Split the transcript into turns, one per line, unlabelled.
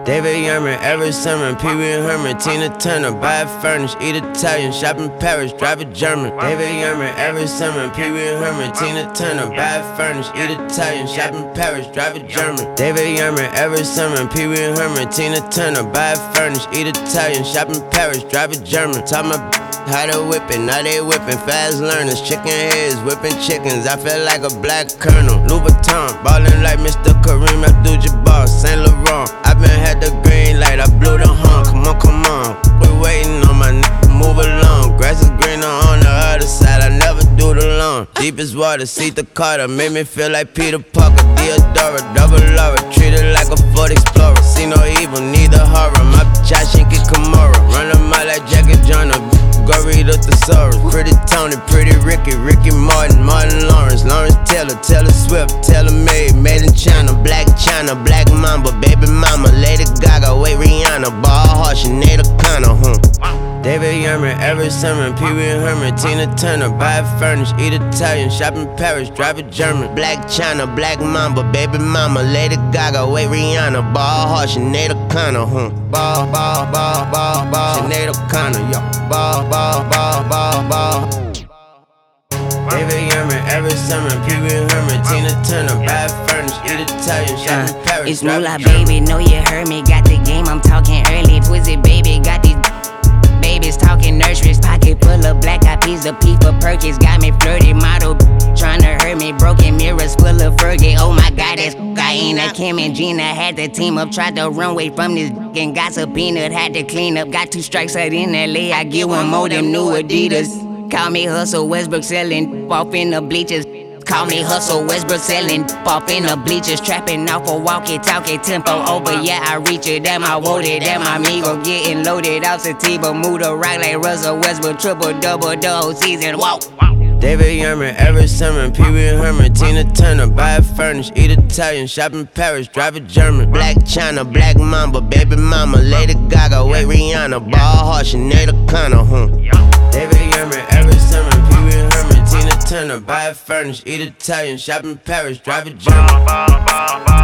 David Yerman, Everett Sermon, Pee Wee Herman, Tina Turner, buy a furnish, eat Italian, shop in Paris, drive a German. David Yerman, Everett Sermon, Pee Wee Herman, Tina Turner, buy a furnish, eat Italian, shop in Paris, drive a German. David Yerman, Everett Sermon, Pee Wee Herman, Tina Turner, buy a furnish, eat Italian, shop in Paris, drive a German. Taught my how to whip it, now they whipping, fast learners, chicken heads, whipping chickens, I feel like a black colonel. Louis Vuitton, ballin' like Mr. Kareem Abdul-Jabbar, Saint Laurent, I been had the green light, I blew the horn, come on, we waiting on my move along, grass is greener on the other side, I never do the lawn. Deep as water, see the Carter, made me feel like Peter Parker, Theodora, double Laura, treated like a Ford Explorer, see no evil, neither horror, my bitch I Shinky Kimura, run them out like Jackie Joyner, go read up the Thesaurus. Pretty Tony, Pretty Ricky, Ricky Martin, Martin Lawrence, Lawrence Taylor, Taylor Swift, Taylor Made, made in China, Black Mamba, baby mama, Lady Gaga, wait Rihanna, ball heart, Sinead O'Connor, David Yerman, Everett Sermon, Pee Wee Herman, Tina Turner, buy a furnish, eat Italian, shop in Paris, drive a German. Black China, Black Mamba, baby mama, Lady Gaga, wait Rihanna, ball heart, Sinead O'Connor, ball, Sinead O'Connor, yo, ball. David Yerman, Everett Sermon, Pee Wee Herman, Tina Turner, buy a furnish, eat Italian, shop in Paris,
it's Moolah, baby, know you heard me, got the game, I'm talking early, Twisted, baby, got these babies talking nurseries, pocket full of black eyed peas, the P for Perkins, got me flirty, model tryna hurt me, broken mirrors full of Fergie, oh my god, that's Guyana, Kim and Gina had the team up, tried to run away from this and got subpoenaed, had to clean up, got 2 strikes out in LA, I get 1 more, them new Adidas, call me Hustle Westbrook selling off in the bleachers. Call me Hustle Westbrook selling off in the bleachers, trapping off a walkie-talkie, tempo over, yeah I reach it, damn I want it, damn my amigo getting loaded out Sativa, move the rock like Russell Westbrook, triple-double the whole season, whoa.
David Yerman, Everett Sermon, Pee Wee Herman, Tina Turner, buy a furnish, eat Italian, shop in Paris, drive a German. Black China, Black Mamba, baby mama, Lady Gaga, wait Rihanna, ball heart, Sinead O'Connor, David Yerman, Everett Sermon, Pee Wee Herman, Tina Turner, buy a furnish, eat Italian, shop in Paris, drive a German.